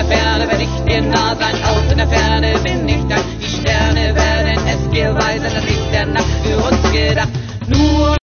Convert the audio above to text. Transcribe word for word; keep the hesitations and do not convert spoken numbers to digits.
der Ferne werde ich dir nah sein, aus in der Ferne bin ich da. Die Sterne werden es dir weisen, dass ich der Nacht für uns gedacht. Nur